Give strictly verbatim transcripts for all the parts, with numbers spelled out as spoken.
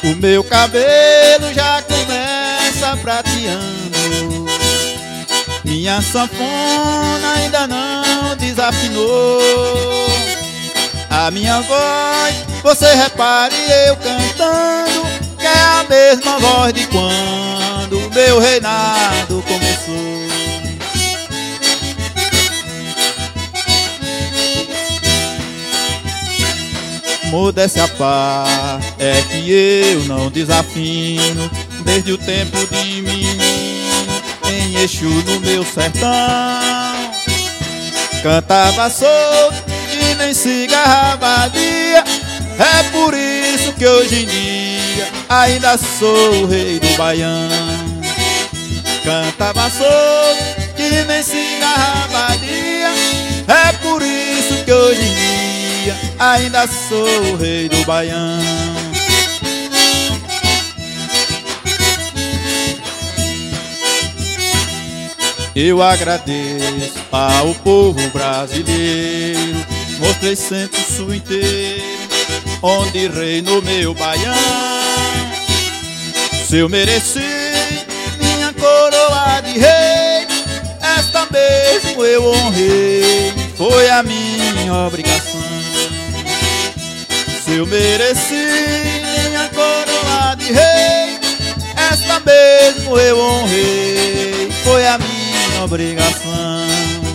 O meu cabelo já começa prateando, minha sanfona ainda não desafinou. A minha voz, você repare eu cantando, que é a mesma voz de quando o meu reinado começou. Modéstia à parte, é que eu não desafino, desde o tempo de menino, em Exu no meu sertão. Cantava solto, que nem cigarra vadia, é por isso que hoje em dia ainda sou o rei do baião. Cantava solto, que nem cigarra vadia, é por isso que hoje em dia ainda sou o rei do baião. Eu agradeço ao povo brasileiro, mostrei sempre o sul inteiro, onde reinou meu baião. Se eu mereci minha coroa de rei, esta mesmo eu honrei, foi a minha obrigação. Se eu mereci minha coroa de rei, esta mesmo eu honrei, foi a minha obrigação.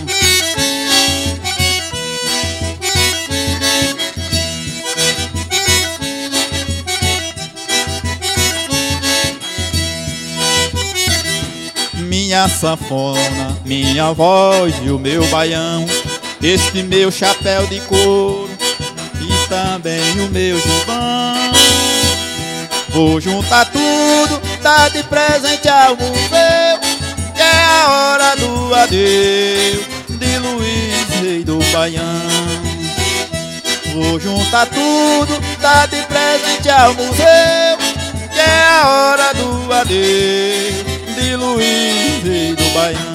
Minha sanfona, minha voz e o meu baião, este meu chapéu de couro e também o meu jubão. Vou juntar tudo, dar de presente ao museu, que é a hora do adeus de Luiz, rei do baião. Vou juntar tudo, dar de presente ao museu, que é a hora do adeus de Luiz, rei do baião.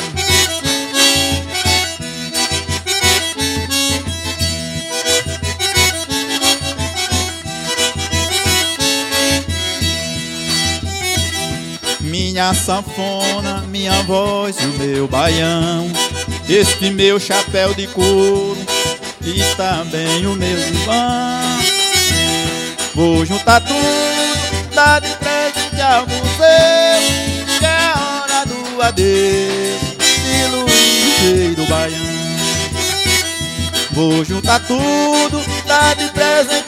Minha sanfona, minha voz e o meu baião, este meu chapéu de couro e também o meu divã. Vou juntar tudo, dar de presente ao museu, que é a hora do adeus de Luiz, rei do baião. Vou juntar tudo, dar de presente